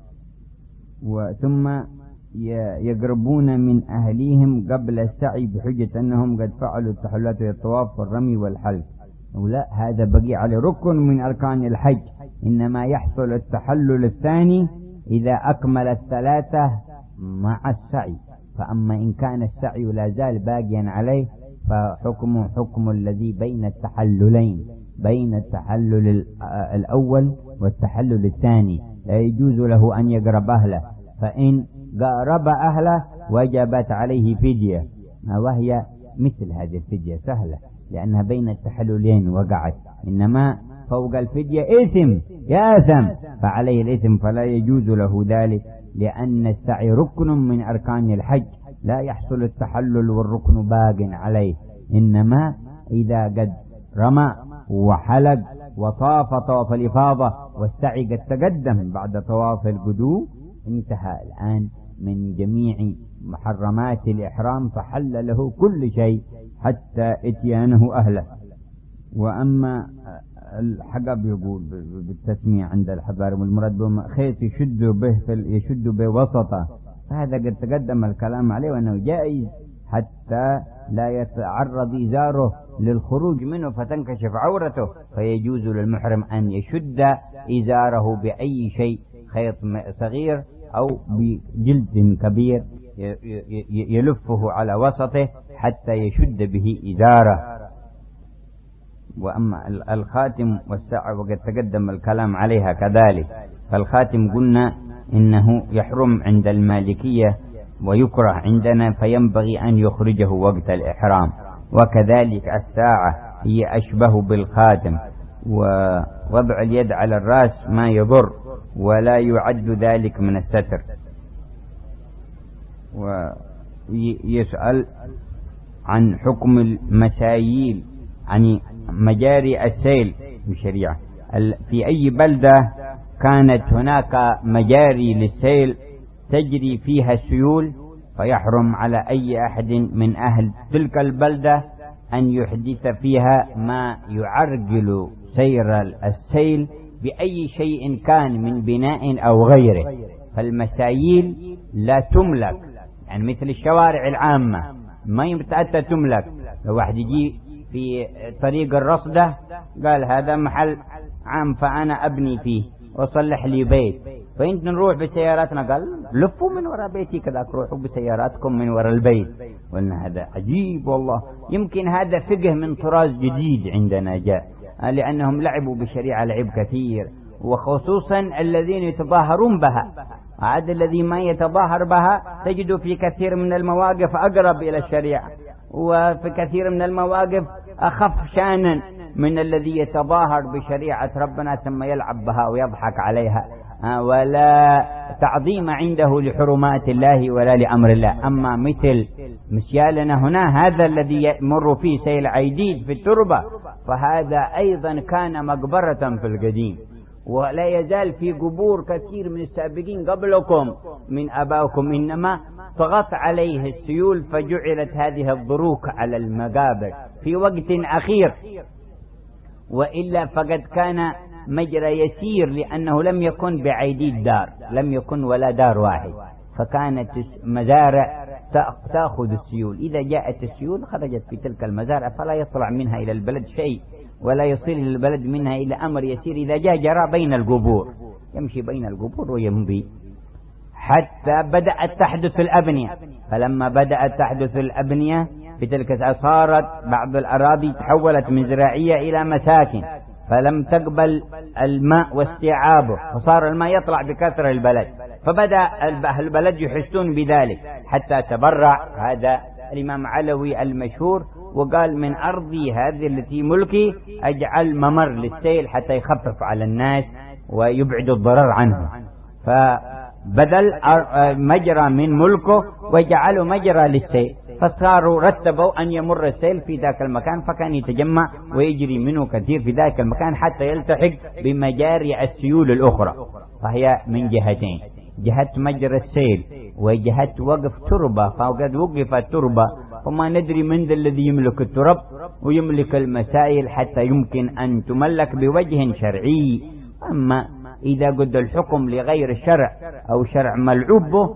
وثم يقربون من أهليهم قبل السعي بحجة أنهم قد فعلوا التحللات والطواف والرمي والحلق. ولا، هذا بقي على ركن من أركان الحج، إنما يحصل التحلل الثاني إذا أكمل الثلاثة مع السعي. فأما إن كان السعي لا زال باقيا عليه فحكم حكم الذي بين التحللين، بين التحلل الأول والتحلل الثاني، لا يجوز له أن يقرب أهله، فإن قارب أهله وجبت عليه فدية، وهي مثل هذه الفدية سهلة لأنها بين التحللين وقعت، إنما فوق الفدية إثم يأثم فعليه الإثم، فلا يجوز له ذلك، لأن السعي ركن من أركان الحج، لا يحصل التحلل والركن باق عليه، إنما إذا قد رمى وحلق وطاف طواف الإفاضة والسعي قد تقدم بعد طواف القدوم، انتهى الآن من جميع محرمات الإحرام، فحل له كل شيء حتى اتيانه أهله. وأما الحقب يقول بالتسمية عند الحبار والمراد بهم خيط يشد به يشد به وسطه، فهذا قد تقدم الكلام عليه وأنه جائز حتى لا يتعرض إزاره للخروج منه فتنكشف عورته، فيجوز للمحرم أن يشد إزاره بأي شيء، خيط صغير أو بجلد كبير يلفه على وسطه حتى يشد به إزاره. وأما الخاتم والساعة وقد تقدم الكلام عليها كذلك، فالخاتم قلنا إنه يحرم عند المالكية ويكره عندنا، فينبغي أن يخرجه وقت الإحرام. وكذلك الساعة هي أشبه بالخاتم، ووضع اليد على الرأس ما يضر ولا يعد ذلك من الستر. ويسأل عن حكم المسايل، يعني مجاري السيل بالشريعة، في أي بلدة كانت هناك مجاري للسيل تجري فيها السيول، فيحرم على أي أحد من أهل تلك البلدة أن يحدث فيها ما يعرقل سير السيل بأي شيء كان من بناء أو غيره. فالمسايل لا تملك، يعني مثل الشوارع العامة ما يمتأتى تملك. لو واحد يجي في طريق الرصدة قال هذا محل عام فأنا أبني فيه وصلح لي بيت، فإنت نروح بسياراتنا قال لفوا من وراء بيتي كذا، روحوا بسياراتكم من وراء البيت. قلنا هذا عجيب والله، يمكن هذا فقه من طراز جديد عندنا جاء، لأنهم لعبوا بشريعة لعب كثير، وخصوصا الذين يتظاهرون بها. عاد الذي ما يتظاهر بها تجد في كثير من المواقف أقرب إلى الشريعة، وفي كثير من المواقف أخف شانا من الذي يتظاهر بشريعة ربنا ثم يلعب بها ويضحك عليها. ولا تعظيم عنده لحرمات الله ولا لأمر الله. أما مثل مسيالنا هنا هذا الذي يمر فيه سيل عيديد في التربة، فهذا أيضا كان مقبرة في القديم، ولا يزال في قبور كثير من السابقين قبلكم من أبائكم، إنما طغت عليه السيول فجعلت هذه الضروك على المقابر في وقت أخير، وإلا فقد كان مجرى يسير، لأنه لم يكن بعيديد دار، لم يكن ولا دار واحد، فكانت مزارع تأخذ السيول. إذا جاءت السيول خرجت في تلك المزارع، فلا يطلع منها إلى البلد شيء، ولا يصل إلى البلد منها إلى أمر يسير. إذا جاء جرى بين القبور، يمشي بين القبور ويمضي، حتى بدأت تحدث الأبنية. فلما بدأت تحدث الأبنية في تلك صارت بعض الأراضي تحولت من زراعية إلى مساكن، فلم تقبل الماء واستيعابه، فصار الماء يطلع بكثرة البلد، فبدأ البلد يحسون بذلك، حتى تبرع هذا الإمام علوي المشهور وقال: من أرضي هذه التي ملكي أجعل ممر للسيل حتى يخفف على الناس ويبعد الضرر عنه. فبدل مجرى من ملكه وجعله مجرى للسيل، فصاروا رتبوا أن يمر السيل في ذاك المكان، فكان يتجمع ويجري منه كثير في ذاك المكان حتى يلتحق بمجاري السيول الأخرى. فهي من جهتين: جهة مجرى السيل وجهة وقف تربة، فقد وقفت تربة وما ندري من ذا الذي يملك الترب ويملك المسائل حتى يمكن أن تملك بوجه شرعي. أما إذا قد الحكم لغير الشرع أو شرع ملعوب به،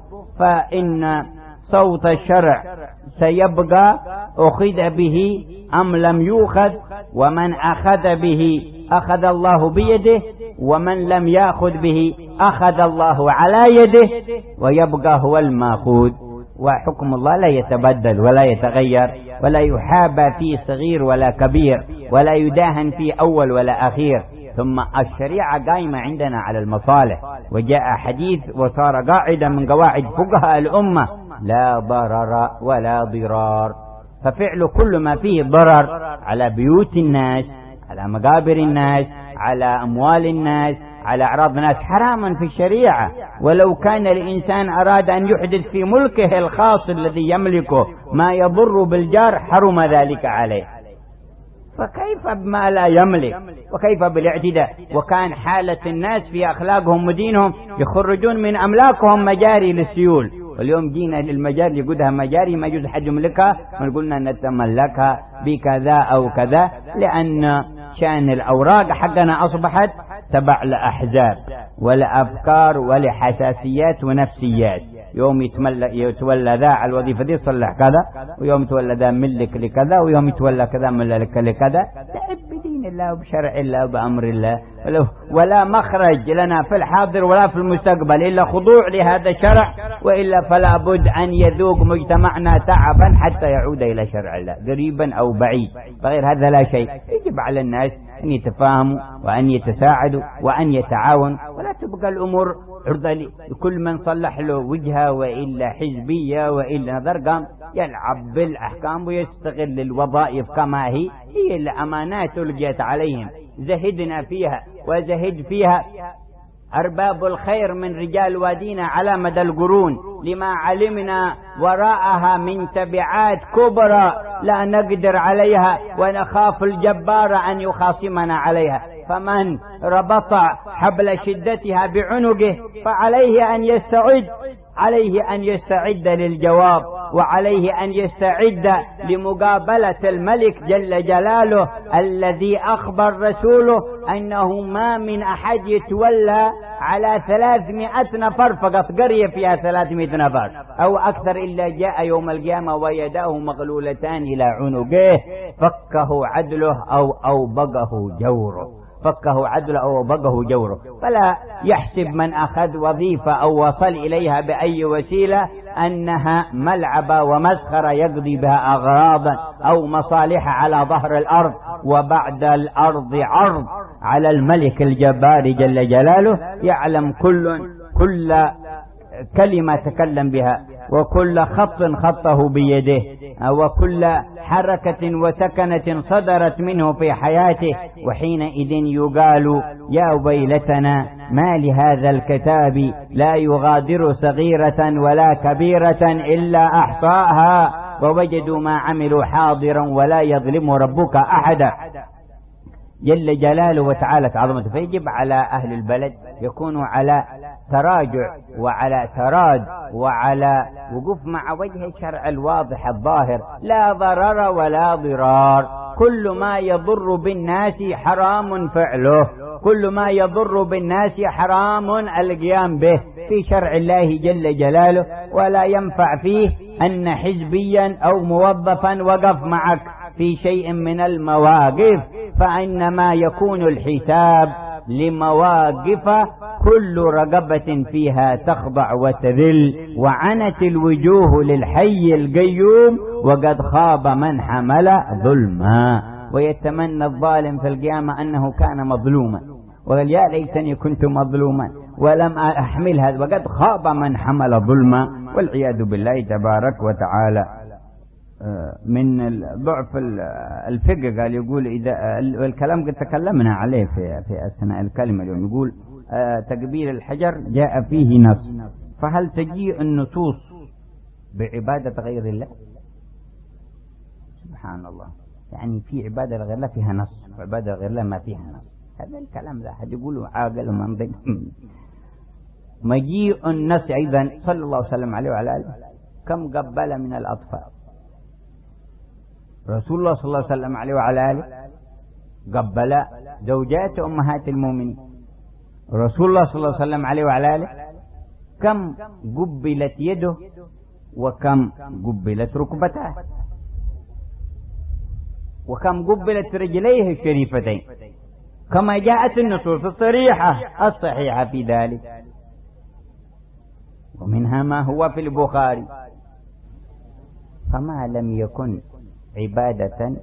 فإن صوت الشرع سيبقى أخذ به أم لم يؤخذ، ومن أخذ به أخذ الله بيده، ومن لم يأخذ به أخذ الله على يده، ويبقى هو المأخوذ. وحكم الله لا يتبدل ولا يتغير، ولا يحابى فيه صغير ولا كبير، ولا يداهن فيه أول ولا أخير. ثم الشريعة قائمة عندنا على المصالح، وجاء حديث وصار قاعدة من قواعد فقهاء الأمة: لا ضرر ولا ضرار. ففعل كل ما فيه ضرر على بيوت الناس، على مقابر الناس، على أموال الناس، على أعراض الناس حراما في الشريعة. ولو كان الإنسان أراد أن يحدث في ملكه الخاص الذي يملكه ما يضر بالجار حرم ذلك عليه، فكيف بما لا يملك؟ وكيف بالاعتداء؟ وكان حالة الناس في أخلاقهم ودينهم يخرجون من أملاكهم مجاري للسيول، واليوم جينا للمجاري يقولها مجاري ما يجوز حد يملكها، ونقولنا نتملكها بكذا أو كذا، لأن شأن الأوراق حقنا أصبحت تبع لأحزاب ولأفكار ولحساسيات ونفسيات. يوم يتولى ذا على الوظيفة دي صلح كذا، ويوم يتولى ذا ملك لكذا، ويوم يتولى كذا ملك لكذا. لا بدين الله وبشرع الله وبأمر الله، ولا مخرج لنا في الحاضر ولا في المستقبل إلا خضوع لهذا الشرع، وإلا فلا بد أن يذوق مجتمعنا تعبا حتى يعود إلى شرع الله قريبا أو بعيد. بغير هذا لا شيء. يجب على الناس أن يتفاهموا وأن يتساعدوا وأن يتعاونوا، ولا تبقى الأمور عرضة لكل من صلح له وجهة وإلا حزبية وإلا نظر، قام يلعب بالأحكام ويستغل الوظائف كما هي. هي الأمانات ألقيت عليهم، زهدنا فيها وزهد فيها أرباب الخير من رجال وادينا على مدى القرون، لما علمنا وراءها من تبعات كبرى لا نقدر عليها، ونخاف الجبار أن يخاصمنا عليها. فمن ربط حبل شدتها بعنقه فعليه أن يستعد، عليه أن يستعد للجواب، وعليه أن يستعد لمقابلة الملك جل جلاله الذي أخبر رسوله أنه ما من أحد يتولى على ثلاثمائة نفر فقط، قرية فيها ثلاثمائة نفر أو أكثر، إلا جاء يوم القيامة ويداه مغلولتان إلى عنقه، فكه عدله أو أوبقه جوره، فكه عدله أو أوبقه جوره. فلا يحسب من أخذ وظيفة أو وصل إليها بأي وسيلة أنها ملعبة ومسخرة يقضي بها أغراضا أو مصالح على ظهر الأرض، وبعد الأرض عرض على الملك الجبار جل جلاله. يعلم كل كل كلمة تكلم بها، وكل خط خطه بيده، وكل حركة وسكنة صدرت منه في حياته. وحينئذ يقال: يا ويلتنا ما لهذا الكتاب لا يغادر صغيرة ولا كبيرة إلا أحصاها ووجدوا ما عملوا حاضرا ولا يظلم ربك أحدا. جل جلاله وتعالى عظمته. فيجب على أهل البلد يكونوا على تراجع وعلى تراد وعلى وقوف مع وجه الشرع الواضح الظاهر، لا ضرر ولا ضرار. كل ما يضر بالناس حرام فعله، كل ما يضر بالناس حرام القيام به في شرع الله جل جلاله. ولا ينفع فيه أن حزبيا أو موظفا وقف معك في شيء من المواقف، فإنما يكون الحساب لمواقف كل رقبة فيها تخضع وتذل، وعنت الوجوه للحي القيوم وقد خاب من حمل ظلما. ويتمنى الظالم في القيامة أنه كان مظلوما وقال يا ليتني كنت مظلوما ولم أحمل هذا، وقد خاب من حمل ظلما، والعياذ بالله تبارك وتعالى. من ضعف الفقه قال يقول إذا الكلام قد تكلمنا عليه في في أثناء الكلمة اليوم، يقول تقبيل الحجر جاء فيه نص، فهل تجيء النصوص بعبادة غير الله؟ سبحان الله، يعني في عبادة غير الله فيها نص وعبادة غير الله ما فيها نص. هذا الكلام لا أحد يقوله عاقل ومنطق. مجيء النص أيضا صلى الله وسلم عليه وعلى آله كم قبل من الأطفال رسول الله صلى الله عليه وسلم عليه وعلى آله، قبل زوجات أمهات المؤمنين. رسول الله صلى الله عليه وسلم عليه وعلى آله كم قبلت يده وكم قبلت ركبتاه وكم قبلت رجليه الشريفتين، كما جاءت النصوص الصريحة الصحيحة في ذلك، ومنها ما هو في البخاري. فما لم يكن عبادة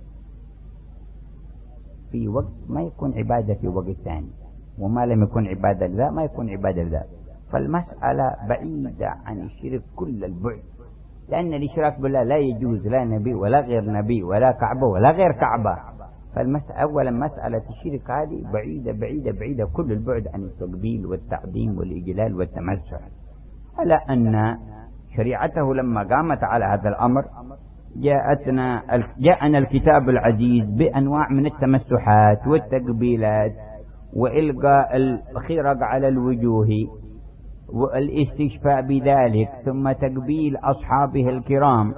في وقت ما يكون عبادة في وقت ثاني، وما لم يكن عبادة ذا ما يكون عبادة ذا. فالمسألة بعيدة عن الشرك كل البعد، لأن الإشراك بالله لا يجوز، لا نبي ولا غير نبي ولا كعبة ولا غير كعبة. فالمسألة أولا مسألة الشرك هذه بعيدة بعيدة بعيدة كل البعد عن التقبيل والتعظيم والإجلال والتمسح، على أن شريعته لما قامت على هذا الأمر جاءتنا جاءنا الكتاب العزيز بأنواع من التمسحات والتقبيلات وإلقاء الخرق على الوجوه والاستشفاء بذلك، ثم تقبيل أصحابه الكرام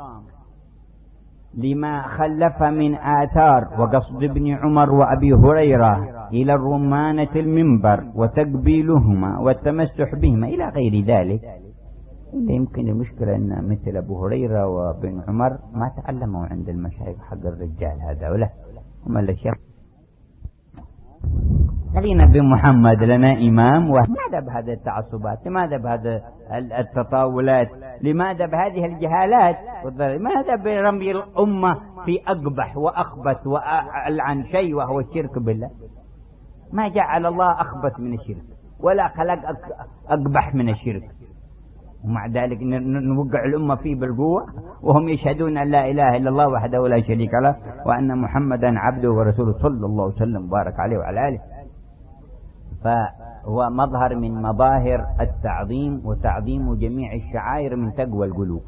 لما خلف من آثار، وقصد ابن عمر وأبي هريرة إلى الرمانة المنبر وتقبيلهما والتمسح بهما إلى غير ذلك. إلا يمكن المشكلة أن مثل أبو هريرة وابن عمر ما تعلموا عند المشايخ حق الرجال هذا ولا هم الشيخ. خلينا بمحمد لنا إمام. لماذا بهذه التعصبات؟ لماذا بهذه التطاولات؟ لماذا بهذه الجهالات؟ لماذا برمي الأمة في أقبح وأخبث وألعن شيء وهو الشرك بالله؟ ما جعل الله أخبث من الشرك ولا خلق أقبح من الشرك، ومع ذلك نوقع الأمة فيه بالقوة وهم يشهدون أن لا إله إلا الله وحده لا شريك له وأن محمدا عبده ورسوله صلى الله عليه وسلم وبارك عليه وعلى آله. فهو مظهر من مظاهر التعظيم وتعظيم جميع الشعائر من تقوى القلوب،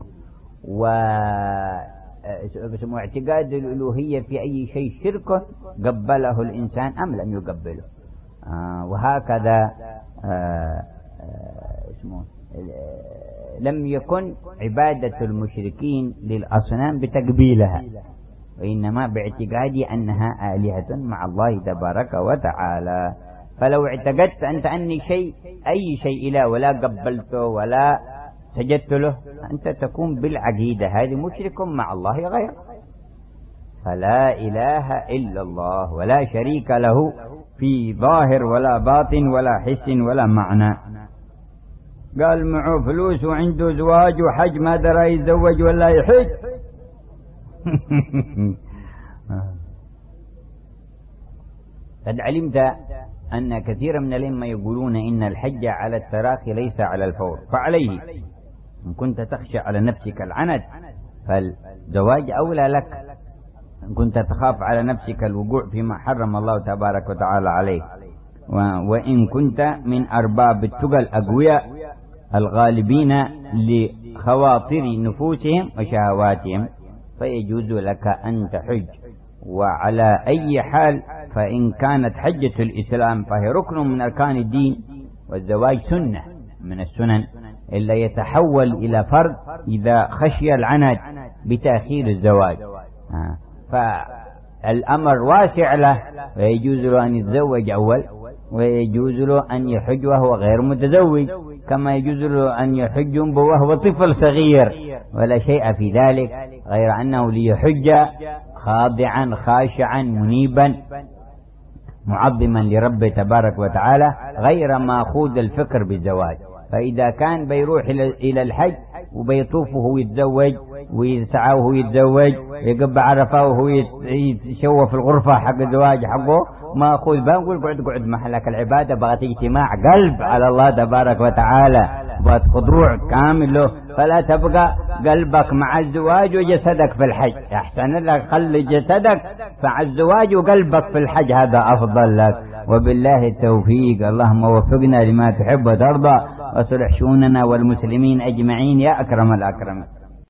واعتقاد الألوهية في أي شيء شرك قبله الإنسان أم لم يقبله. آه وهكذا آه آه اسمه لم يكن عبادة المشركين للأصنام بتقبيلها، وإنما باعتقاد أنها آلهة مع الله تبارك وتعالى. فلو اعتقدت أنت أني شيء أي شيء إله ولا قبلته ولا سجدت له، أنت تكون بالعقيدة هذه مشرك مع الله غير. فلا إله إلا الله ولا شريك له في ظاهر ولا باطن ولا حس ولا معنى. قال معه فلوس وعنده زواج وحج ما درى يتزوج ولا يحج. قد علمت أن كثيرا من الأئمة يقولون إن الحج على التراخي ليس على الفور، فعليه إن كنت تخشى على نفسك العنت فالزواج أولى لك، إن كنت تخاف على نفسك الوقوع فيما حرم الله تبارك وتعالى عليه. وإن كنت من أرباب التقى الأقوياء الغالبين لخواطر نفوسهم وشهواتهم فيجوز لك أن تحج. وعلى أي حال فإن كانت حجة الإسلام فهي ركن من أركان الدين، والزواج سنة من السنن، إلا يتحول إلى فرض إذا خشي العنت بتأخير الزواج. فالأمر واسع له، ويجوز له أن يتزوج أول، ويجوز له أن يحج وهو غير متزوج، كما يجوز له أن يحج وهو طفل صغير، ولا شيء في ذلك، غير أنه ليحج خاضعا خاشعا منيبا معظما لربه تبارك وتعالى، غير ماخوذ الفكر بالزواج. فإذا كان بيروح إلى الحج وبيطوف وهو يتزوج ويسعى وهو يتزوج، يقب عرفه وهو يتشوف في الغرفة حق الزواج حقه، ما أخذ بنقول قعد قعد محلك. العبادة بغت اجتماع قلب على الله تبارك وتعالى، بغت خضوع كامل له، فلا تبقى قلبك مع الزواج وجسدك في الحج. أحسن لك خلي جسدك مع الزواج وقلبك في الحج، هذا أفضل لك. وبالله التوفيق. اللهم وفقنا لما تحب وترضى، واصلح شؤوننا والمسلمين أجمعين يا أكرم الأكرمين.